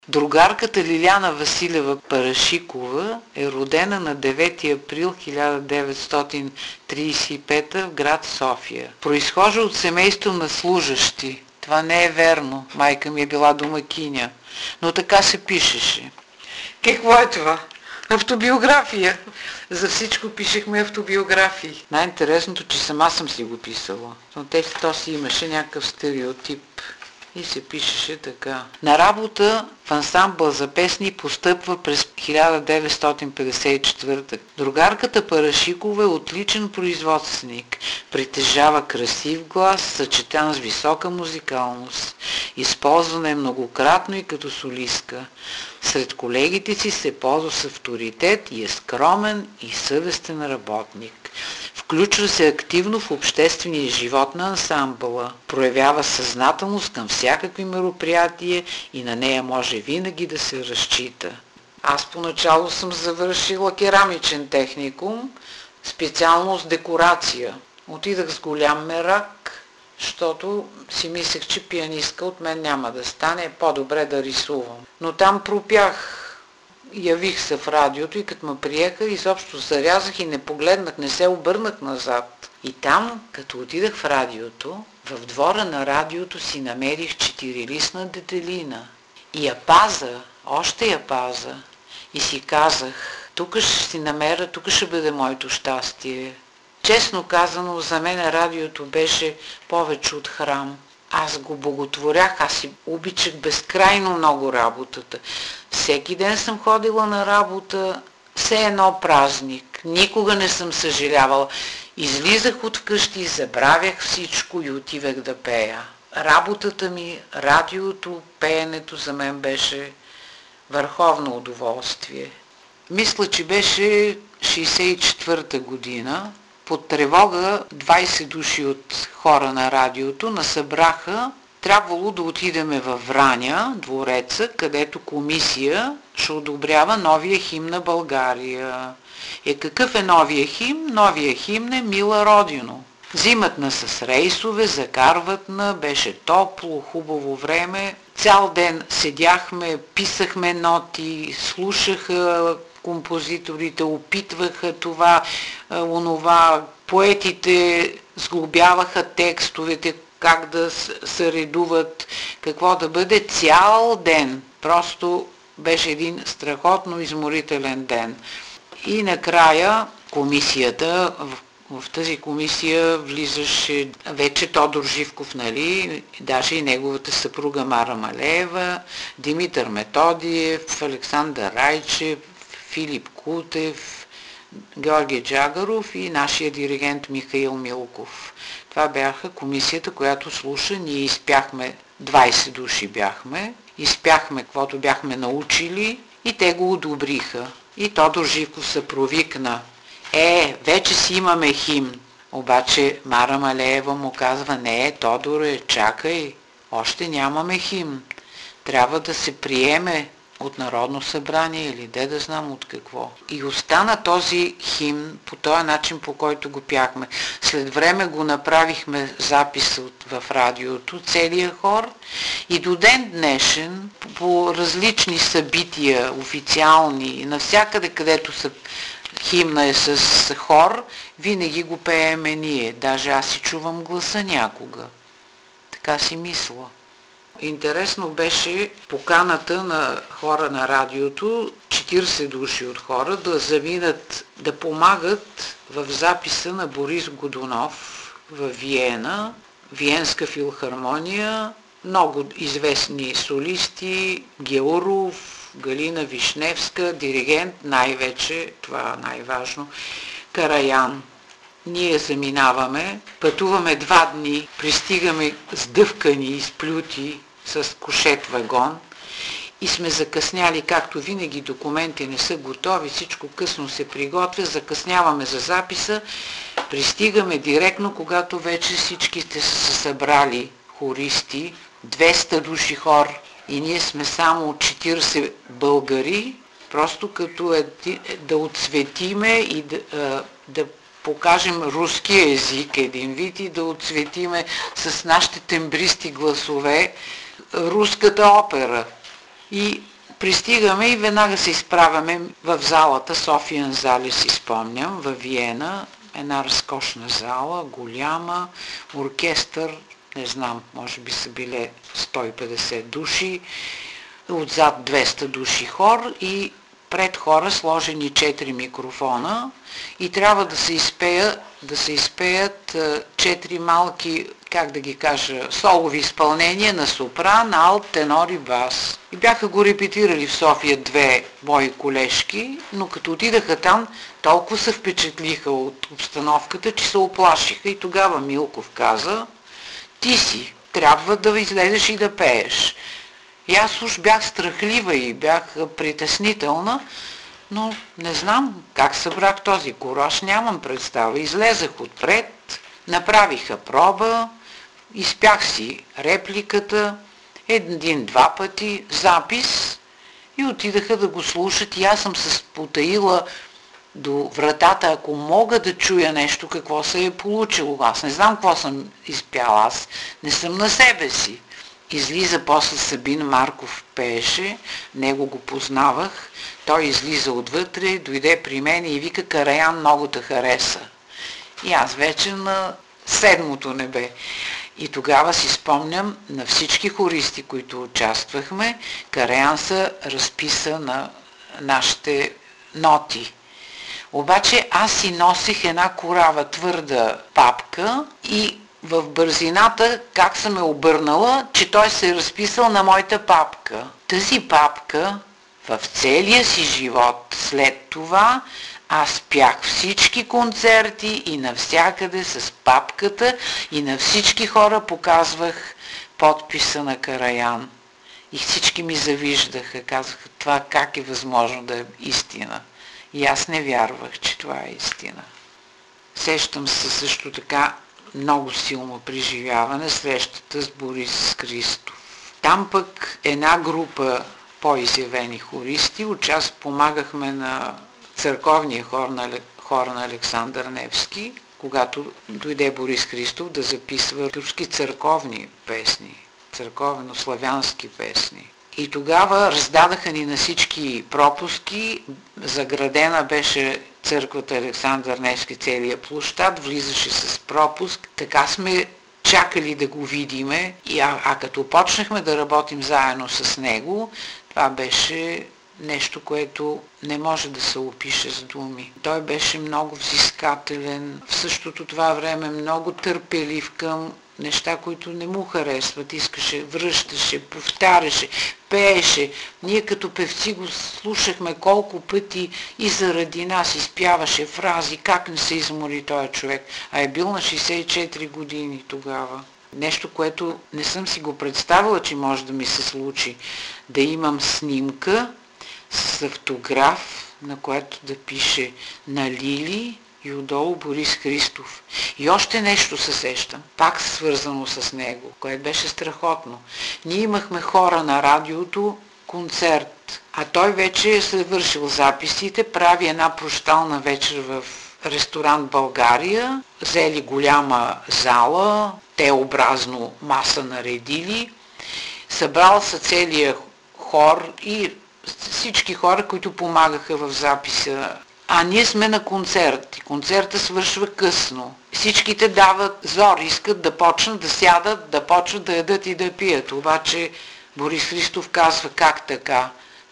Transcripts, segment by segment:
Другарката Лиляна Василева Парашикова е родена на 9 април 1935 в град София. Произхожда от семейство на служащи. Това не е верно. Майка ми е била домакиня. Но така се пишеше. Какво е това? Автобиография. За всичко пишехме автобиографии. Най-интересното, че сама съм си го писала. Но то си имаше някакъв стереотип. И се пишеше така. На работа в ансамбъл за песни постъпва през 1954. Другарката Парашикова е отличен производственик. Притежава красив глас, съчетан с висока музикалност. Използвана е многократно и като солистка. Сред колегите си се ползва с авторитет и е скромен и съвестен работник. Включва се активно в обществения живот на ансамбъла, проявява съзнателност към всякакви мероприятия и на нея може винаги да се разчита. Аз поначало съм завършила керамичен техникум, специалност декорация. Отидах с голям мерак, защото си мислех, че пианистка от мен няма да стане, по-добре да рисувам. Но там пропях. Явих се в радиото и като ме приеха, изобщо зарязах и не погледнах, не се обърнах назад. И там, като отидах в радиото, в двора на радиото си намерих 4-листна детелина. И я паза, още я паза. И си казах, тук ще си намеря, тук ще бъде моето щастие. Честно казано, за мен радиото беше повече от храм. Аз го боготворях, аз си обичах безкрайно много работата. Всеки ден съм ходила на работа, все едно празник. Никога не съм съжалявала. Излизах от вкъщи, забравях всичко и отивах да пея. Работата ми, радиото, пеенето за мен беше върховно удоволствие. Мисля, че беше 1964 година. Под тревога 20 души от хора на радиото насъбраха, трябвало да отидеме във Враня, двореца, където комисия ще одобрява новия химн на България. Какъв е новия химн? Новия химн е Мила Родино. Взимат на с рейсове, закарват на, беше топло, хубаво време. Цял ден седяхме, писахме ноти, слушаха композиторите, опитваха това, онова, поетите сглобяваха текстовете, как да се редуват, какво да бъде цял ден. Просто беше един страхотно изморителен ден. И накрая комисията, в тази комисия влизаше вече Тодор Живков, нали, даже и неговата съпруга Мара Малеева, Димитър Методиев, Александър Райчев, Филип Кутев, Георги Джагаров и нашия диригент Михаил Милков. Това бяха комисията, която слуша. Ние изпяхме, 20 души бяхме, изпяхме каквото бяхме научили и те го одобриха. И Тодор Живков се провикна. Вече си имаме химн. Обаче Мара Малеева му казва, не, Тодоре, чакай, още нямаме химн. Трябва да се приеме от Народно събрание или да знам от какво. И остана този химн по този начин, по който го пяхме. След време го направихме запис в радиото, целия хор, и до ден днешен, по различни събития, официални, навсякъде където химна е с хор, винаги го пееме ние. Даже аз си чувам гласа някога. Така си мисля. Интересно беше поканата на хора на радиото, 40 души от хора, да заминат, да помагат в записа на Борис Годунов в Виена, Виенска филхармония, много известни солисти, Георов, Галина Вишневска, диригент, най-вече, това най-важно, Караян. Ние заминаваме, пътуваме 2 дни, пристигаме сдъвкани, изплюти с кушет вагон и сме закъсняли, както винаги документи не са готови, всичко късно се приготвя, закъсняваме за записа, пристигаме директно, когато вече всичките са се събрали хористи, 200 души хор и ние сме само 40 българи, просто като да отцветиме и да покажем руския език един вид и да отцветиме с нашите тембристи гласове руската опера. И Пристигаме и веднага се изправяме в залата, Софиен зале си спомням, във Виена, една разкошна зала, голяма, оркестър, не знам, може би са били 150 души, отзад 200 души хор и пред хора сложени 4 микрофона и трябва да се изпеят 4 малки, как да ги кажа, солови изпълнения на сопран, алт, тенор и бас. И бяха го репетирали в София 2 мои колежки, но като отидаха там, толкова се впечатлиха от обстановката, че се оплашиха и тогава Милков каза: ти си, трябва да излезеш и да пееш. И аз уж бях страхлива и бях притеснителна, но не знам как събрах този кураж, нямам представа. Излезах отпред, направиха проба, изпях си репликата, 1-2 пъти, запис и отидаха да го слушат и аз съм се потаила до вратата, ако мога да чуя нещо, какво се е получило. Аз не знам какво съм изпяла, аз не съм на себе си. Излиза после Сабин Марков пееше, него го познавах, той излиза отвътре, дойде при мен и вика: Караян много те хареса. И аз вече на 7-то небе. И тогава си спомням на всички хористи, които участвахме, Караян се разписа на нашите ноти. Обаче аз си носих една корава твърда папка и в бързината как съм ме обърнала, че той се е разписал на моята папка. Тази папка в целия си живот след това аз пях всички концерти и навсякъде с папката и на всички хора показвах подписа на Караян. И всички ми завиждаха, казаха: това как е възможно да е истина? И аз не вярвах, че това е истина. Сещам се също така много силно преживяване срещата с Борис Христов. Там пък една група по-изявени хористи, помагахме на църковния хор на Александър Невски, когато дойде Борис Христов да записва турски църковни песни, църковно-славянски песни. И тогава раздадаха ни на всички пропуски, заградена беше църквата Александър Невски, целия площад, влизаше с пропуск. Така сме чакали да го видиме, а като почнахме да работим заедно с него, това беше нещо, което не може да се опише с думи. Той беше много взискателен, в същото това време много търпелив към неща, които не му харесват. Искаше, връщаше, повтаряше, пееше. Ние като певци го слушахме колко пъти и заради нас изпяваше фрази, как не се измори този човек. А е бил на 64 години тогава. Нещо, което не съм си го представила, че може да ми се случи. Да имам снимка с автограф, на което да пише на Лили и отдолу Борис Христов. И още нещо се сещам, пак свързано с него, което беше страхотно. Ние имахме хора на радиото, концерт, а той вече е свършил записите, прави една прощална вечер в ресторант България, взели голяма зала, Т-образно маса наредили, събрал са целия хор и всички хора, които помагаха в записа. А ние сме на концерт и концерта свършва късно. Всичките дават зор, искат да почнат да сядат, да почнат да ядат и да пият. Обаче Борис Христов казва: как така?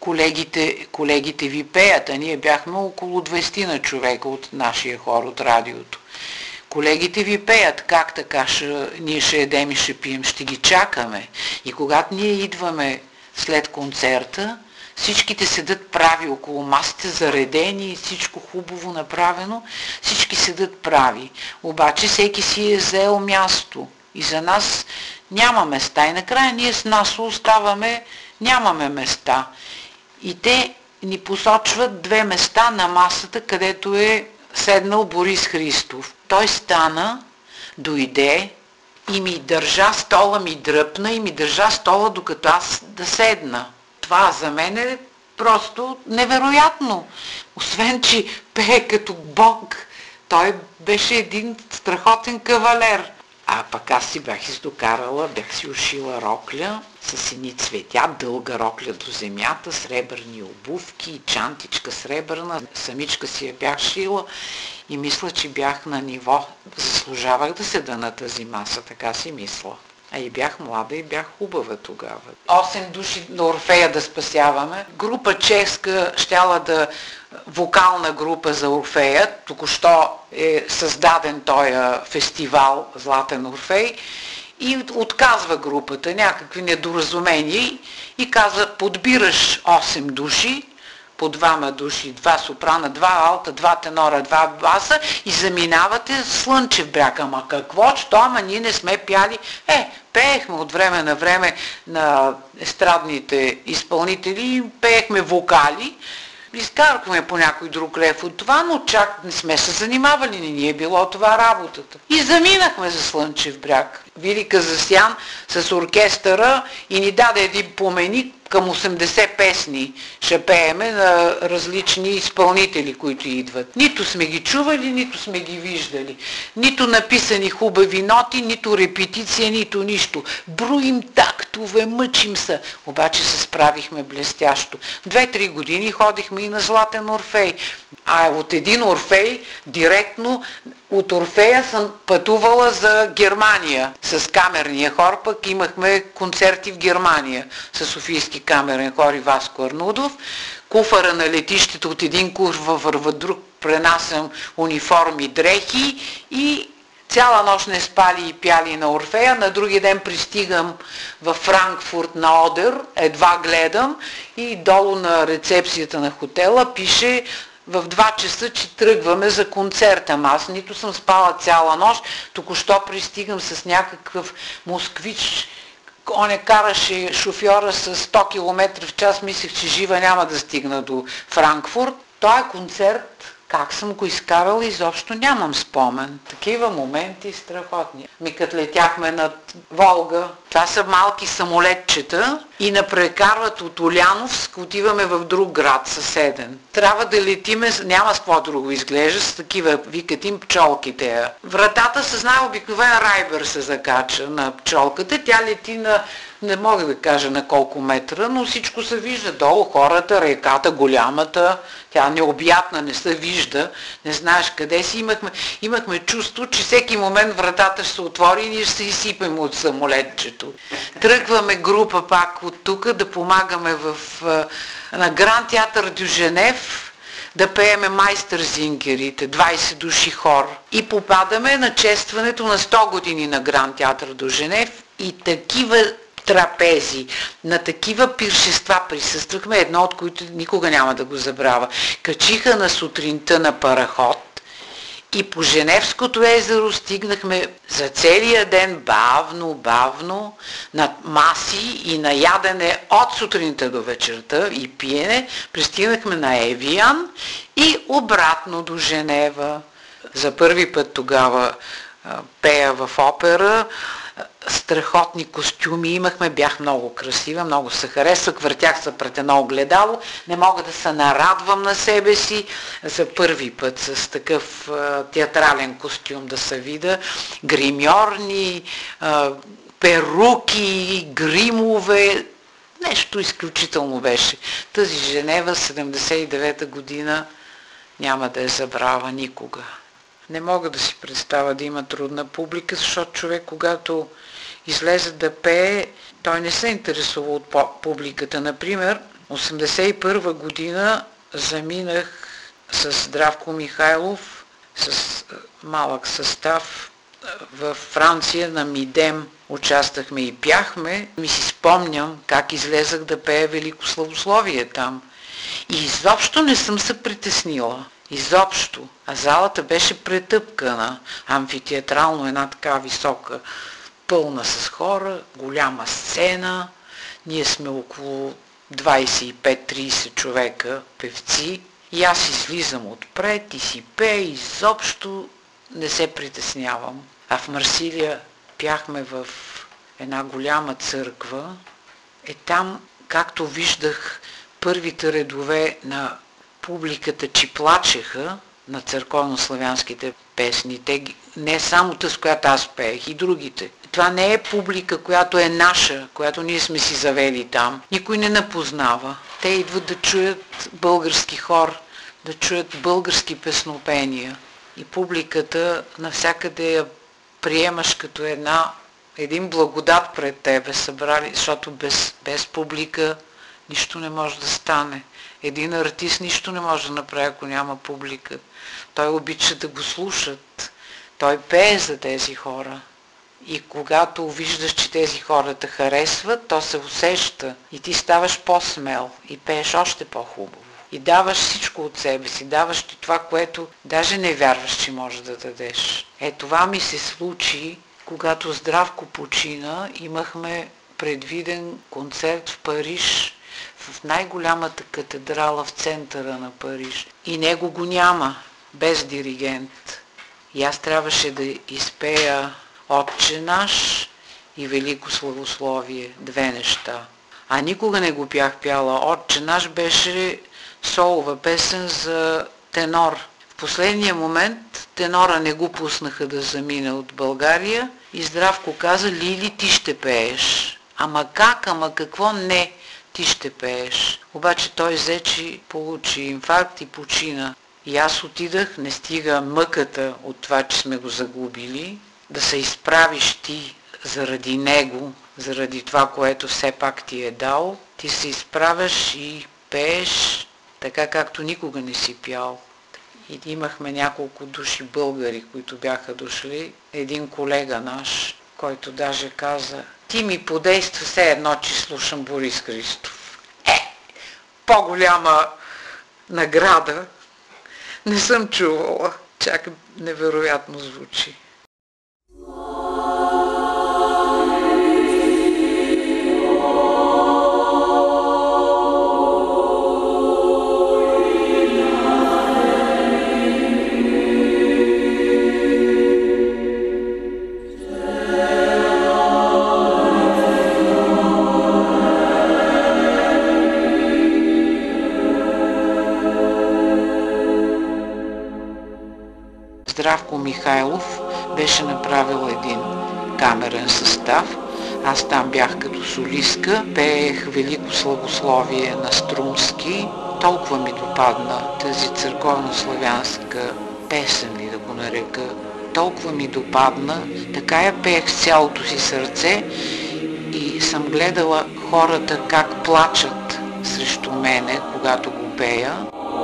Колегите ви пеят, а ние бяхме около 20 на човека от нашия хор, от радиото. Колегите ви пеят, как така? Ние ще едем и ще пием, ще ги чакаме. И когато ние идваме след концерта, всичките седат прави около масите, заредени, всичко хубаво направено, всички седат прави. Обаче всеки си е взел място и за нас няма места. И накрая ние с нас оставаме, нямаме места. И те ни посочват 2 места на масата, където е седнал Борис Христов. Той стана, дойде и ми държа стола, ми дръпна и ми държа стола, докато аз да седна. Това за мен е просто невероятно. Освен, че пее като Бог, той беше един страхотен кавалер. А пък аз си бях издокарала, бях си ушила рокля с едни цветя, дълга рокля до земята, сребърни обувки, чантичка сребърна. Самичка си я бях шила и мисля, че бях на ниво. Заслужавах да седа на тази маса, така си мисля. А и бях млада и бях хубава тогава. 8 души на Орфея да спасяваме. Група чешка щяла да... вокална група за Орфея. Току-що е създаден този фестивал Златен Орфей. И отказва групата някакви недоразумения и казва, подбираш 8 души, по 2 души, 2 сопрана, 2 алта, 2 тенора, 2 баса и заминавате Слънчев бряг. Ама какво? Що? Ама ние не сме пяли. Пеехме от време на време на естрадните изпълнители, пеехме вокали, изкарахме по някой друг лев от това, но чак не сме се занимавали, не ни е било това работата. И заминахме за Слънчев бряг. Вили Казасян с оркестъра и ни даде един поменик, към 80 песни ще пееме на различни изпълнители, които идват. Нито сме ги чували, нито сме ги виждали. Нито написани хубави ноти, нито репетиция, нито нищо. Броим тактове, мъчим се. Обаче се справихме блестящо. 2-3 години ходихме и на Златен Орфей. А от един Орфей, директно от Орфея съм пътувала за Германия. С камерния хор пък имахме концерти в Германия с Софийски камерен хор и Васко Арнудов. Куфара на летището от един куфар в друг пренасям униформи, дрехи и цяла нощ не спали и пяли на Орфея. На други ден пристигам във Франкфурт на Одер, едва гледам и долу на рецепцията на хотела пише в 2 часа, че тръгваме за концерта. Аз нито съм спала цяла нощ, току-що пристигам с някакъв москвич. Он караше шофьора с 100 км в час, мислех, че жива няма да стигна до Франкфурт. Той концерт, как съм го изкарала, изобщо нямам спомен. Такива моменти страхотни. Като летяхме над Волга, това са малки самолетчета и напрекарват от Уляновск, отиваме в друг град съседен. Трябва да летиме, няма с какво друго изглежда, с такива, викат им пчолките. Вратата с най-обикновен райбър се закача на пчолката, тя лети на, не мога да кажа на колко метра, но всичко се вижда долу, хората, реката, голямата, тя необятна, не се вижда, не знаеш къде си. Имахме чувство, че всеки момент вратата ще се отвори и ние ще се изсипем от самолетчето. Тръгваме група пак от тук да помагаме на Гранд театър дю Женев, да пееме Майстързингерите, 20 души хор. И попадаме на честването на 100 години на Гранд театър дю Женев и такива трапези, на такива пиршества присъствахме, едно от които никога няма да го забравя. Качиха на сутринта на параход и по Женевското езеро стигнахме за целия ден бавно на маси и на ядене от сутринта до вечерта и пиене. Пристигнахме на Евиан и обратно до Женева. За първи път тогава пея в опера. Страхотни костюми имахме, бях много красива, много се харесвах, въртях се пред едно огледало, не мога да се нарадвам на себе си за първи път с такъв театрален костюм да се видя, гримьорни, перуки, гримове, нещо изключително беше. Тази Женева, 79-та година, няма да я забравя никога. Не мога да си представя да има трудна публика, защото човек, когато излезе да пее, той не се интересува от публиката. Например, 81 година заминах с Здравко Михайлов, с малък състав във Франция на Мидем. Участвахме и пяхме. Ми си спомням как излезах да пея Велико славословие там. И изобщо не съм се притеснила. Изобщо. А залата беше претъпкана, амфитеатрално, една така висока, пълна с хора, голяма сцена. Ние сме около 25-30 човека, певци. И аз излизам отпред и си пея, изобщо не се притеснявам. А в Марсилия пяхме в една голяма църква. Там, както виждах първите редове на публиката, че плачеха, на църковно-славянските песни. Не само тъс, която аз пеех, и другите. Това не е публика, която е наша, която ние сме си завели там. Никой не напознава. Те идват да чуят български хор, да чуят български песнопения. И публиката навсякъде я приемаш като един благодат пред тебе събрали, защото без публика нищо не може да стане. Един артист нищо не може да направи, ако няма публика. Той обича да го слушат. Той пее за тези хора. И когато виждаш, че тези хора те харесват, то се усеща. И ти ставаш по-смел и пееш още по-хубаво. И даваш всичко от себе си, даваш ти това, което даже не вярваш, че можеш да дадеш. Това ми се случи, когато Здравко почина. Имахме предвиден концерт в Париж, в най-голямата катедрала в центъра на Париж. И него го няма, без диригент. И аз трябваше да изпея Отче наш и Велико славословие, две неща. А никога не го бях пяла. Отче наш беше солова песен за тенор. В последния момент тенора не го пуснаха да замине от България и Здравко каза: Лили, ти ще пееш. Ама как, ама какво? Не, ти ще пееш. Обаче той взе, че получи инфаркт и почина. И аз отидах, не стига мъката от това, че сме го загубили, да се изправиш ти заради него, заради това, което все пак ти е дал. Ти се изправяш и пееш така, както никога не си пял. И имахме няколко души българи, които бяха дошли. Един колега наш, който даже каза: ти ми подейства все едно, че слушам Борис Христов. По-голяма награда не съм чувала. Чак невероятно звучи. Здравко Михайлов беше направил един камерен състав. Аз там бях като солистка, пеех Велико славословие на Струмски. Толкова ми допадна тази църковно-славянска песен, ли да го нарека. Толкова ми допадна, така я пеех с цялото си сърце и съм гледала хората как плачат срещу мене, когато го пея.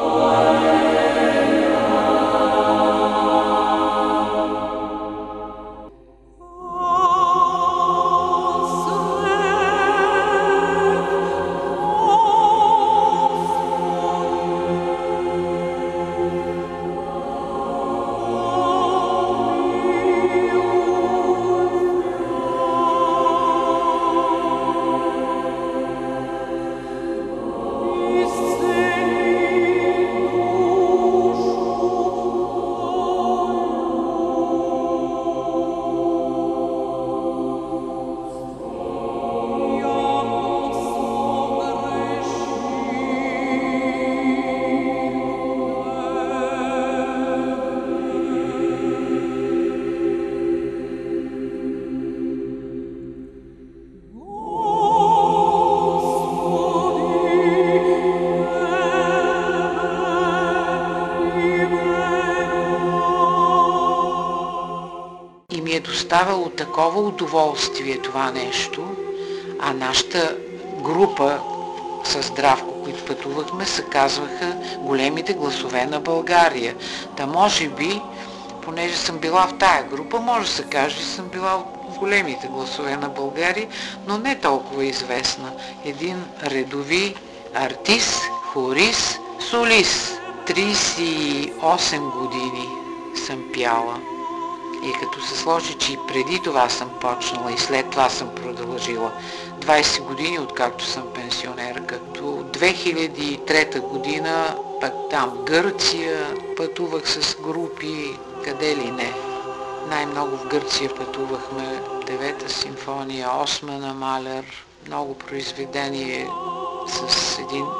Доставяло такова удоволствие това нещо, а нашата група с Здравко, които пътувахме, се казваха Големите гласове на България. Та може би, понеже съм била в тая група, може да се каже, че съм била в Големите гласове на България, но не толкова известна. Един редови артист, хорист, солист. 38 години съм пяла. И като се сложи, че и преди това съм почнала и след това съм продължила 20 години, откакто съм пенсионерка. До 2003 година пък там в Гърция пътувах с групи, къде ли не. Най-много в Гърция пътувахме 9-та симфония, 8-ма на Малер, много произведение с един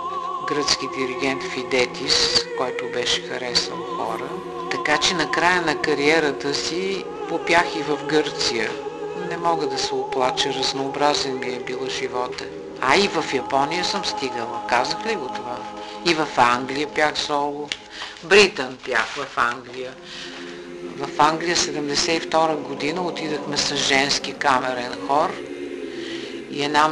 гръцки диригент Фидетис, който беше харесал хора. Така че на края на кариерата си попях и в Гърция. Не мога да се оплача, разнообразен ми е бил живота. А и в Япония съм стигала. Казах ли го това? И в Англия пях соло. Бритън пях в Англия. В Англия 1972 година отидахме с женски камерен хор и една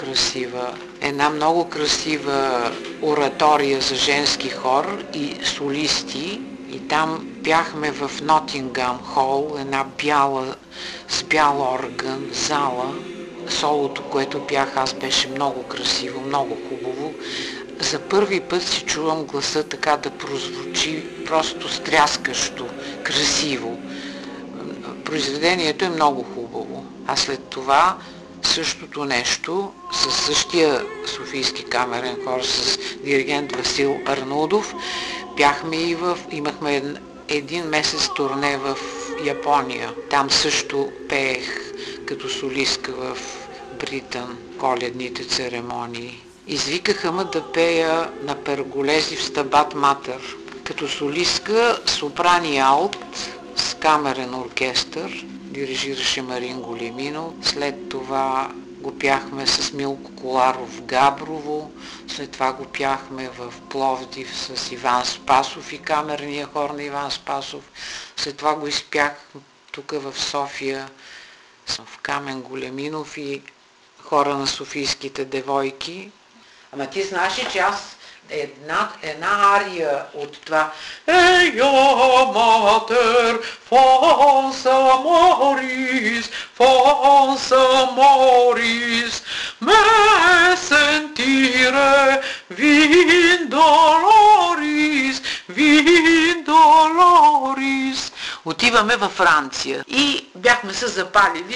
много красива оратория за женски хор и солисти. И там пяхме в Нотингам Хол, една с бял орган зала. Солото, което пях аз, беше много красиво, много хубаво. За първи път си чувам гласа така да прозвучи просто стряскащо, красиво. Произведението е много хубаво. А след това същото нещо, със същия Софийски камерен хор, с диригент Васил Арнудов, имахме един месец турне в Япония. Там също пеех като солистка в Бритън, коледните церемонии. Извикаха ме да пея на Перголези в Стабат Матър. Като солистка сопрани алт с камерен оркестър, дирижираше Марин Големинов. След това го пяхме с Милко Коларов в Габрово, след това го пяхме в Пловдив с Иван Спасов и камерния хор на Иван Спасов. След това го изпях тук в София в Камен Големинов и хора на Софийските девойки. Ама ти знаеш ли, че аз една ария от това Ея матер, фонса морис, ме сентире вин долорис. Отиваме във Франция и бяхме се запалили,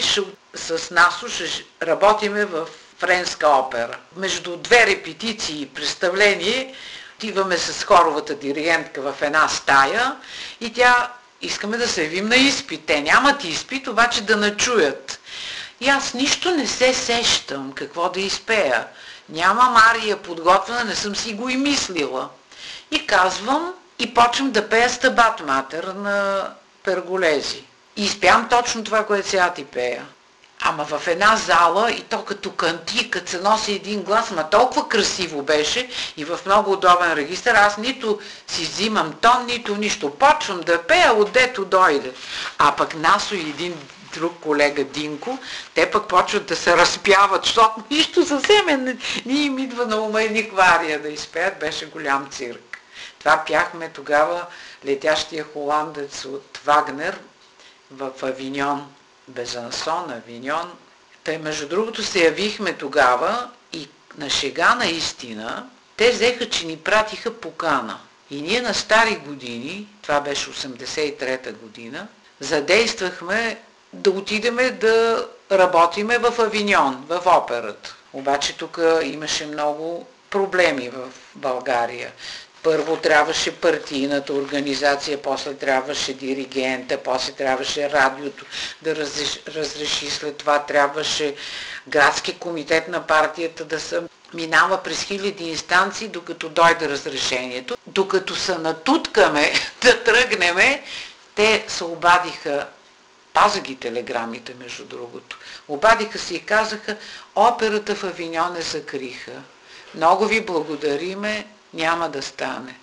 с Насо ще работиме в френска опера. Между две репетиции и представление отиваме с хоровата диригентка в една стая и искаме да се явим на изпит. Те нямат изпит, обаче да начуят. И аз нищо не се сещам какво да изпея. Нямам ария подготвена, не съм си го и мислила. И казвам и почвам да пея Стабат Матер на Перголези. И изпявам точно това, което сега ти пея. Ама в една зала и то като канти, като се носи един глас, ма толкова красиво беше и в много удобен регистър, аз нито си взимам тон, нито нищо. Почвам да пея, отдето дойде. А пък Насо и един друг колега Динко, те пък почват да се разпяват, защото нищо съвсем не им идва на ума и никвария да изпеят, беше голям цирк. Това пяхме тогава Летящия холандец от Вагнер в Авиньон. Безансон, Авиньон. Тъй, между другото, се явихме тогава и на шега наистина, те взеха, че ни пратиха покана. И ние на стари години, това беше 83-та година, задействахме да отидеме да работиме в Авиньон, в операта. Обаче тук имаше много проблеми в България. Първо трябваше партийната организация, после трябваше диригента, после трябваше радиото да разреши, след това трябваше градски комитет на партията да се минава през хиляди инстанции, докато дойде разрешението. Докато се натуткаме да тръгнеме, те се обадиха, паза ги телеграмите между другото, обадиха се и казаха, операта в Авиньон закриха. Много ви благодариме, няма да стане.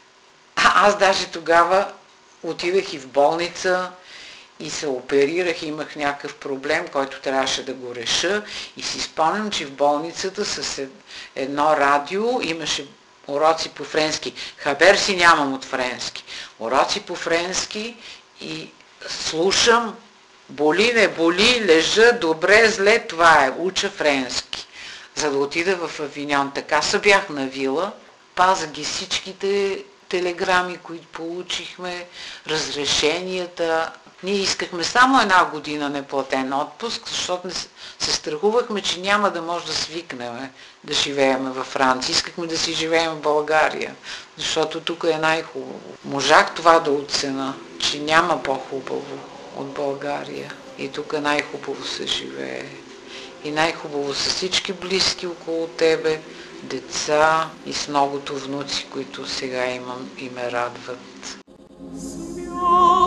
Аз даже тогава отидах и в болница и се оперирах, имах някакъв проблем, който трябваше да го реша и си спомням, че в болницата с едно радио имаше уроци по френски. Хабер си нямам от френски. Уроци по френски и слушам, боли, не боли, лежа, добре, зле, това е, уча френски. За да отида в Авиньон. Така се бях навила, паза ги всичките телеграми, които получихме, разрешенията. Ние искахме само една година неплатен отпуск, защото се страхувахме, че няма да може да свикнем да живеем във Франция. Искахме да си живеем в България, защото тук е най-хубаво. Можах това да оценя, че няма по-хубаво от България. И тук най-хубаво се живее. И най-хубаво са всички близки около тебе, деца и с многото внуци, които сега имам и ме радват.